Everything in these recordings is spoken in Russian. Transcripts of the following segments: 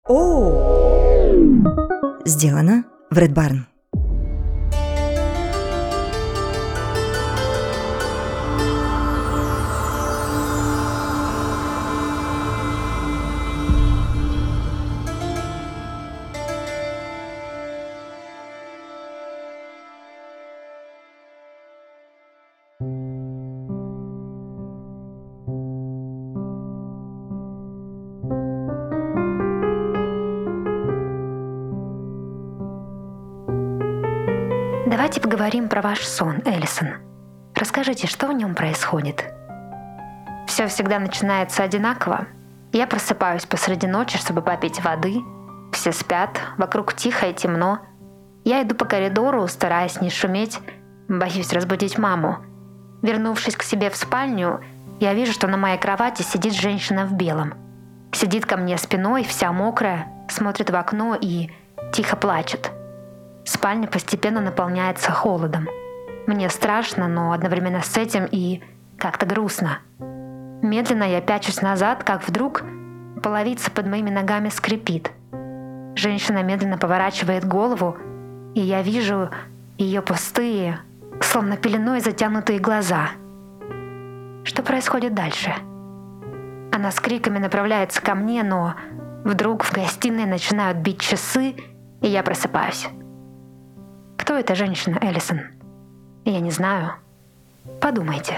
Сделано в Red Barn. Давайте поговорим про ваш сон, Элисон. Расскажите, что в нем происходит? Все всегда начинается одинаково. Я просыпаюсь посреди ночи, чтобы попить воды. Все спят, вокруг тихо и темно. Я иду по коридору, стараясь не шуметь, боюсь разбудить маму. Вернувшись к себе в спальню, я вижу, что на моей кровати сидит женщина в белом. Сидит ко мне спиной, вся мокрая, смотрит в окно и тихо плачет. Спальня постепенно наполняется холодом. Мне страшно, но одновременно с этим и как-то грустно. Медленно я пячусь назад, как вдруг половица под моими ногами скрипит. Женщина медленно поворачивает голову, и я вижу ее пустые, словно пеленой затянутые глаза. Что происходит дальше? Она с криками направляется ко мне, но вдруг в гостиной начинают бить часы, и я просыпаюсь. Кто эта женщина, Элисон? Я не знаю. Подумайте.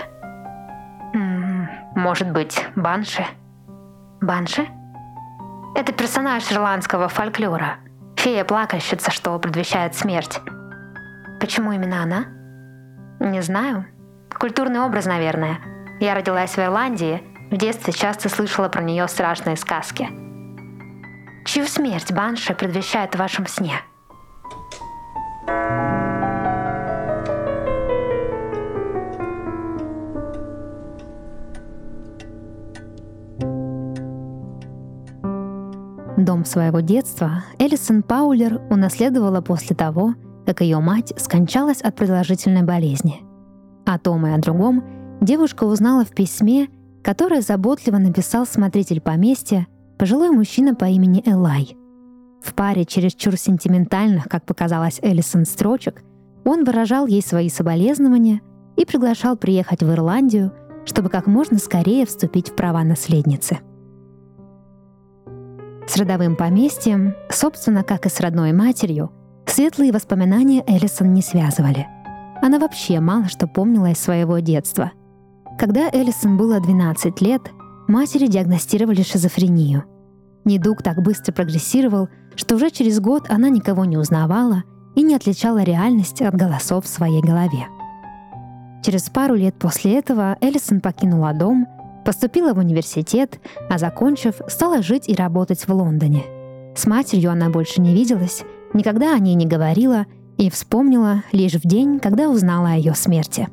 Может быть, Банши? Банши? Это персонаж ирландского фольклора. Фея-плакальщица, что предвещает смерть. Почему именно она? Не знаю. Культурный образ, наверное. Я родилась в Ирландии, в детстве часто слышала про нее страшные сказки. Чью смерть Банши предвещает в вашем сне? Дом своего детства Элисон Паулер унаследовала после того, как ее мать скончалась от продолжительной болезни. О том и о другом девушка узнала в письме, которое заботливо написал смотритель поместья, пожилой мужчина по имени Элай. В паре чересчур сентиментальных, как показалось Элисон, строчек он выражал ей свои соболезнования и приглашал приехать в Ирландию, чтобы как можно скорее вступить в права наследницы. С родовым поместьем, собственно, как и с родной матерью, светлые воспоминания Элисон не связывали. Она вообще мало что помнила из своего детства. Когда Элисон было 12 лет, матери диагностировали шизофрению. Недуг так быстро прогрессировал, что уже через год она никого не узнавала и не отличала реальность от голосов в своей голове. Через пару лет после этого Элисон покинула дом, поступила в университет, а закончив, стала жить и работать в Лондоне. С матерью она больше не виделась, никогда о ней не говорила и вспомнила лишь в день, когда узнала о ее смерти.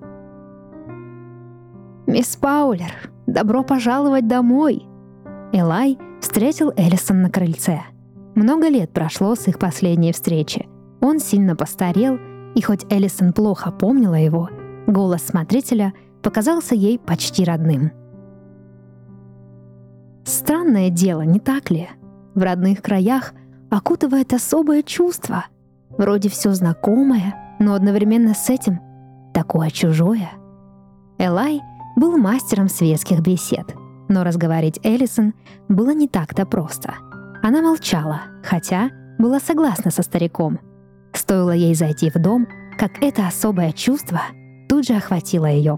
«Мисс Паулер, добро пожаловать домой!» Элай встретил Элисон на крыльце. Много лет прошло с их последней встречи. Он сильно постарел, и хоть Элисон плохо помнила его, голос смотрителя показался ей почти родным. Странное дело, не так ли? В родных краях окутывает особое чувство. Вроде все знакомое, но одновременно с этим такое чужое. Элай был мастером светских бесед, но разговорить Элисон было не так-то просто. Она молчала, хотя была согласна со стариком. Стоило ей зайти в дом, как это особое чувство тут же охватило ее.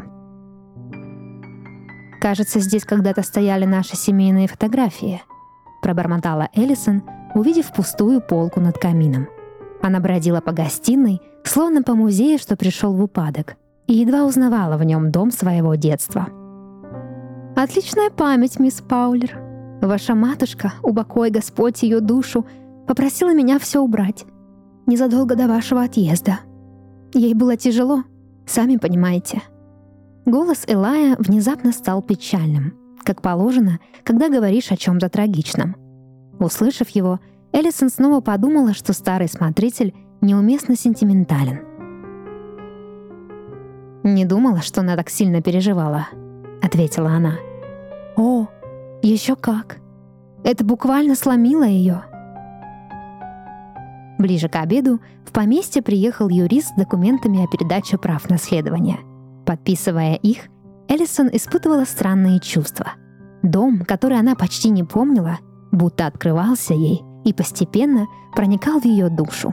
«Кажется, здесь когда-то стояли наши семейные фотографии», — пробормотала Элисон, увидев пустую полку над камином. Она бродила по гостиной, словно по музею, что пришел в упадок, и едва узнавала в нем дом своего детства. «Отличная память, мисс Паулер. Ваша матушка, упокой Господь ее душу, попросила меня все убрать незадолго до вашего отъезда. Ей было тяжело, сами понимаете». Голос Элая внезапно стал печальным, как положено, когда говоришь о чем-то трагичном. Услышав его, Элисон снова подумала, что старый смотритель неуместно сентиментален. «Не думала, что она так сильно переживала», — ответила она. «О, еще как! Это буквально сломило ее. Ближе к обеду в поместье приехал юрист с документами о передаче прав наследования. Подписывая их, Элисон испытывала странные чувства. Дом, который она почти не помнила, будто открывался ей и постепенно проникал в ее душу.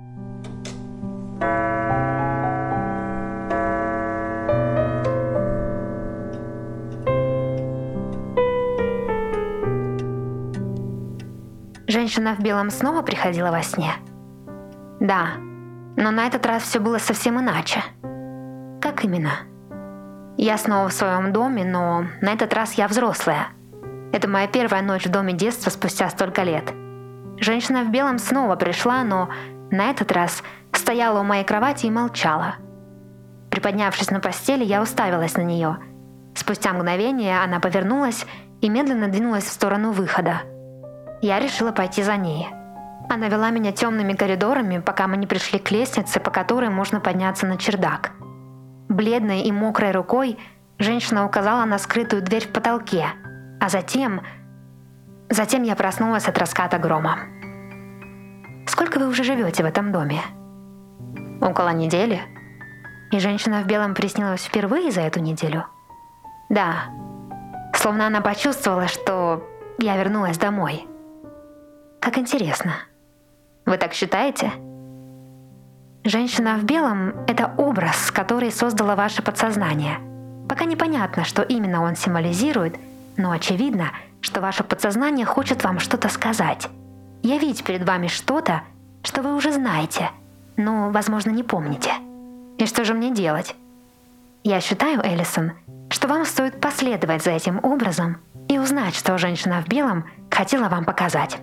Женщина в белом снова приходила во сне? Да, но на этот раз все было совсем иначе. Как именно? Я снова в своем доме, но на этот раз я взрослая. Это моя первая ночь в доме детства спустя столько лет. Женщина в белом снова пришла, но на этот раз стояла у моей кровати и молчала. Приподнявшись на постели, я уставилась на нее. Спустя мгновение она повернулась и медленно двинулась в сторону выхода. Я решила пойти за ней. Она вела меня темными коридорами, пока мы не пришли к лестнице, по которой можно подняться на чердак. Бледной и мокрой рукой женщина указала на скрытую дверь в потолке, а затем я проснулась от раската грома. «Сколько вы уже живете в этом доме?» «Около недели». «И женщина в белом приснилась впервые за эту неделю?» «Да». Словно она почувствовала, что я вернулась домой. «Как интересно. Вы так считаете?» Женщина в белом — это образ, который создало ваше подсознание. Пока непонятно, что именно он символизирует, но очевидно, что ваше подсознание хочет вам что-то сказать. Явить перед вами что-то, что вы уже знаете, но, возможно, не помните. И что же мне делать? Я считаю, Элисон, что вам стоит последовать за этим образом и узнать, что женщина в белом хотела вам показать.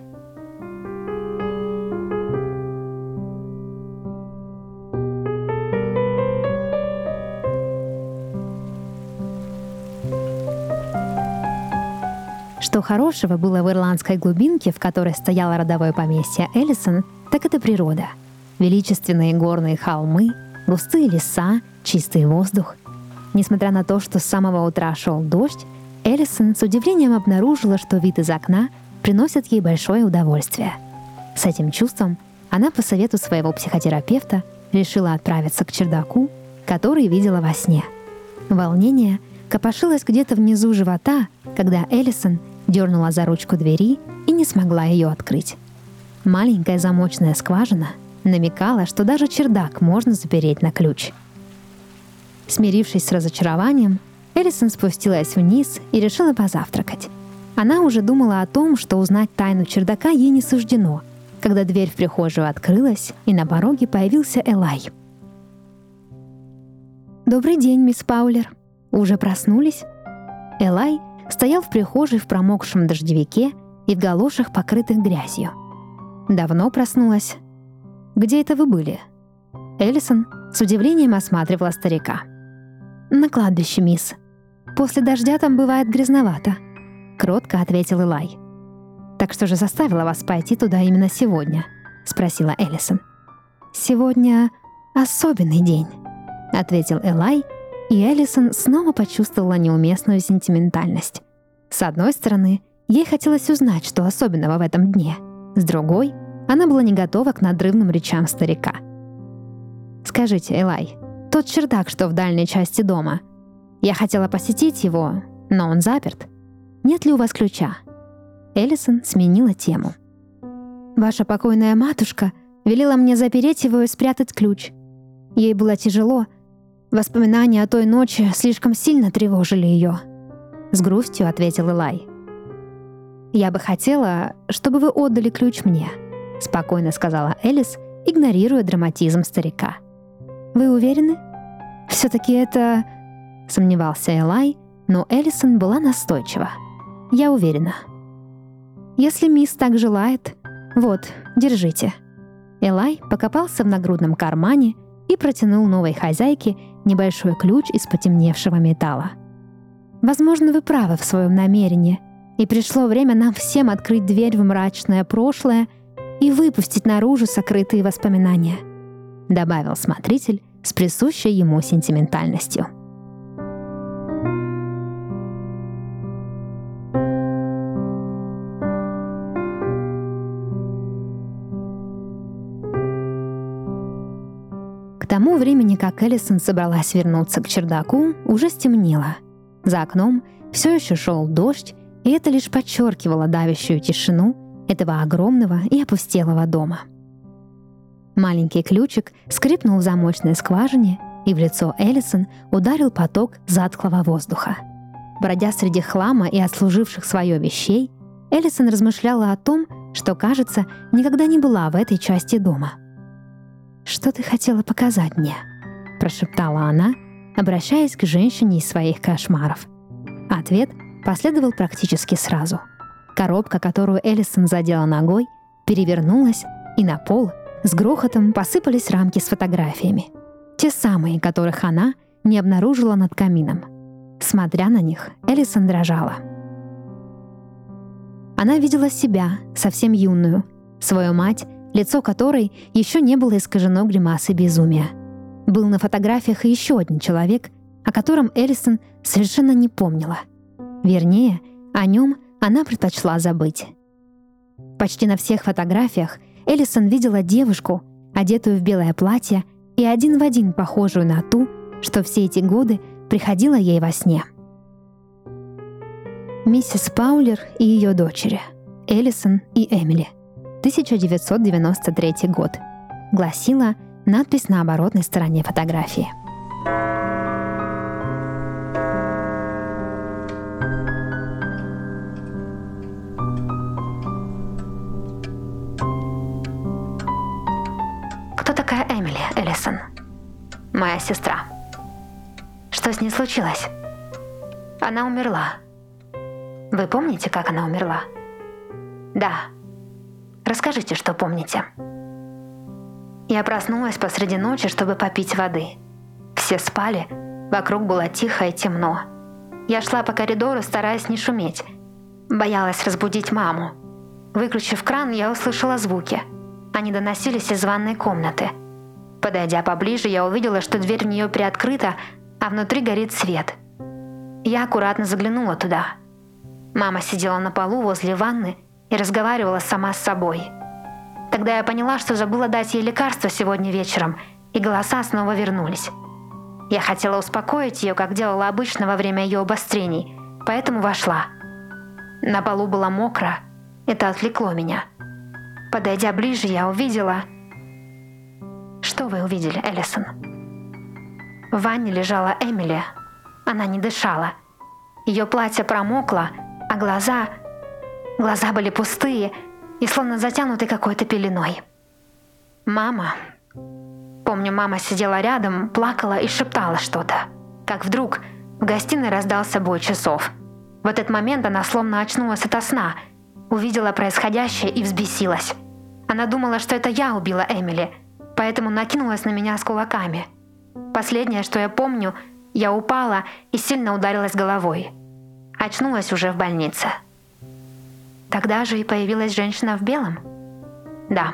Что хорошего было в ирландской глубинке, в которой стояло родовое поместье Элисон, так это природа. Величественные горные холмы, густые леса, чистый воздух. Несмотря на то, что с самого утра шел дождь, Элисон с удивлением обнаружила, что вид из окна приносит ей большое удовольствие. С этим чувством она по совету своего психотерапевта решила отправиться к чердаку, который видела во сне. Волнение копошилось где-то внизу живота, когда Элисон дернула за ручку двери и не смогла ее открыть. Маленькая замочная скважина намекала, что даже чердак можно запереть на ключ. Смирившись с разочарованием, Элисон спустилась вниз и решила позавтракать. Она уже думала о том, что узнать тайну чердака ей не суждено, когда дверь в прихожую открылась, и на пороге появился Элай. «Добрый день, мисс Паулер. Уже проснулись?» Элай стоял в прихожей в промокшем дождевике и в галошах, покрытых грязью. «Давно проснулась. Где это вы были?» Элисон с удивлением осматривала старика. «На кладбище, мисс. После дождя там бывает грязновато», — кротко ответил Элай. «Так что же заставило вас пойти туда именно сегодня?» — спросила Элисон. «Сегодня особенный день», — ответил Элай, и Элисон снова почувствовала неуместную сентиментальность. С одной стороны, ей хотелось узнать, что особенного в этом дне. С другой, она была не готова к надрывным речам старика. «Скажите, Элай, тот чердак, что в дальней части дома. Я хотела посетить его, но он заперт. Нет ли у вас ключа?» Элисон сменила тему. «Ваша покойная матушка велела мне запереть его и спрятать ключ. Ей было тяжело. Воспоминания о той ночи слишком сильно тревожили ее», — с грустью ответил Элай. «Я бы хотела, чтобы вы отдали ключ мне», — спокойно сказала Элис, игнорируя драматизм старика. «Вы уверены? Все-таки это...» — сомневался Элай, но Элисон была настойчива. «Я уверена». «Если мисс так желает, вот, держите». Элай покопался в нагрудном кармане и протянул новой хозяйке небольшой ключ из потемневшего металла. «Возможно, вы правы в своем намерении, и пришло время нам всем открыть дверь в мрачное прошлое и выпустить наружу сокрытые воспоминания», — добавил смотритель с присущей ему сентиментальностью. тому времени, как Эллисон собралась вернуться к чердаку, уже стемнело. За окном все еще шел дождь, и это лишь подчеркивало давящую тишину этого огромного и опустелого дома. Маленький ключик скрипнул в замочной скважине, и в лицо Эллисон ударил поток затхлого воздуха. Бродя среди хлама и отслуживших свое вещей, Эллисон размышляла о том, что, кажется, никогда не была в этой части дома. «Что ты хотела показать мне?» — прошептала она, обращаясь к женщине из своих кошмаров. Ответ последовал практически сразу. Коробка, которую Эллисон задела ногой, перевернулась, и на пол с грохотом посыпались рамки с фотографиями. Те самые, которых она не обнаружила над камином. Смотря на них, Эллисон дрожала. Она видела себя, совсем юную, свою мать, лицо которой еще не было искажено гримасой безумия. Был на фотографиях еще один человек, о котором Эллисон совершенно не помнила. Вернее, о нем она предпочла забыть. Почти на всех фотографиях Эллисон видела девушку, одетую в белое платье и один в один похожую на ту, что все эти годы приходила ей во сне. Миссис Паулер и ее дочери, Эллисон и Эмили, 1993 год, гласила надпись на оборотной стороне фотографии. Кто такая Эмили, Эллисон? Моя сестра. Что с ней случилось? Она умерла. Вы помните, как она умерла? Да. Расскажите, что помните. Я проснулась посреди ночи, чтобы попить воды. Все спали, вокруг было тихо и темно. Я шла по коридору, стараясь не шуметь. Боялась разбудить маму. Выключив кран, я услышала звуки. Они доносились из ванной комнаты. Подойдя поближе, я увидела, что дверь в нее приоткрыта, а внутри горит свет. Я аккуратно заглянула туда. Мама сидела на полу возле ванны и разговаривала сама с собой. Тогда я поняла, что забыла дать ей лекарство сегодня вечером, и голоса снова вернулись. Я хотела успокоить ее, как делала обычно во время ее обострений, поэтому вошла. На полу было мокро, это отвлекло меня. Подойдя ближе, я увидела... Что вы увидели, Эллисон? В ванне лежала Эмили. Она не дышала. Ее платье промокло, а глаза были пустые и словно затянуты какой-то пеленой. Мама... Помню, мама сидела рядом, плакала и шептала что-то. Как вдруг в гостиной раздался бой часов. В этот момент она словно очнулась ото сна, увидела происходящее и взбесилась. Она думала, что это я убила Эмили, поэтому накинулась на меня с кулаками. Последнее, что я помню, я упала и сильно ударилась головой. Очнулась уже в больнице. Тогда же и появилась женщина в белом? Да.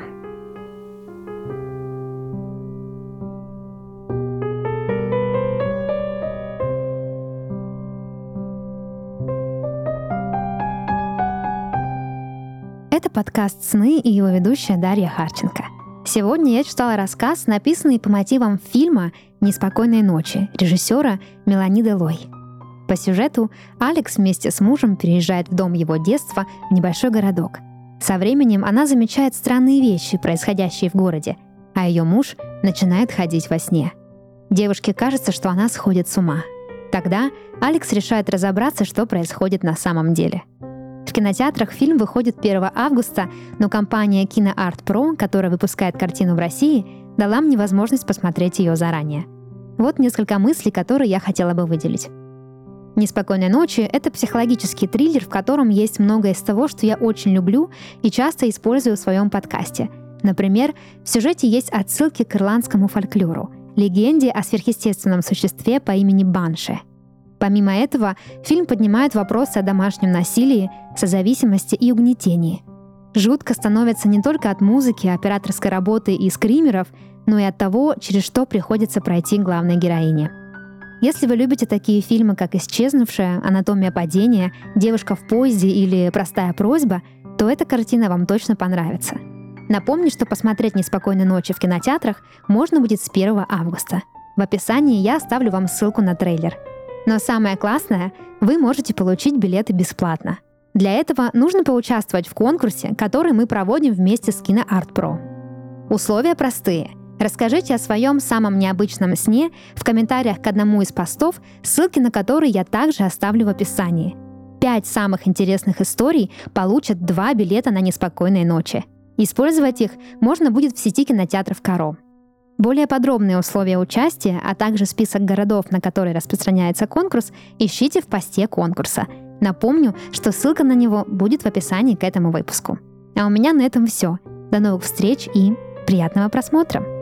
Это подкаст «Сны» и его ведущая Дарья Харченко. Сегодня я читала рассказ, написанный по мотивам фильма «Неспокойные ночи» режиссера Мелани Делой. По сюжету Алекс вместе с мужем переезжает в дом его детства в небольшой городок. Со временем она замечает странные вещи, происходящие в городе, а ее муж начинает ходить во сне. Девушке кажется, что она сходит с ума. Тогда Алекс решает разобраться, что происходит на самом деле. В кинотеатрах фильм выходит 1 августа, но компания KinoArt Pro, которая выпускает картину в России, дала мне возможность посмотреть ее заранее. Вот несколько мыслей, которые я хотела бы выделить. «Неспокойные ночи» — это психологический триллер, в котором есть многое из того, что я очень люблю и часто использую в своем подкасте. Например, в сюжете есть отсылки к ирландскому фольклору, легенде о сверхъестественном существе по имени Банши. Помимо этого, фильм поднимает вопросы о домашнем насилии, созависимости и угнетении. Жутко становится не только от музыки, операторской работы и скримеров, но и от того, через что приходится пройти главной героине. Если вы любите такие фильмы, как «Исчезнувшая», «Анатомия падения», «Девушка в поезде» или «Простая просьба», то эта картина вам точно понравится. Напомню, что посмотреть «Неспокойной ночи» в кинотеатрах можно будет с 1 августа. В описании я оставлю вам ссылку на трейлер. Но самое классное, вы можете получить билеты бесплатно. Для этого нужно поучаствовать в конкурсе, который мы проводим вместе с KinoArt.Pro. Условия простые. Расскажите о своем самом необычном сне в комментариях к одному из постов, ссылки на которые я также оставлю в описании. 5 самых интересных историй получат 2 билета на «Неспокойные ночи». Использовать их можно будет в сети кинотеатров «Каро». Более подробные условия участия, а также список городов, на которые распространяется конкурс, ищите в посте конкурса. Напомню, что ссылка на него будет в описании к этому выпуску. А у меня на этом все. До новых встреч и приятного просмотра!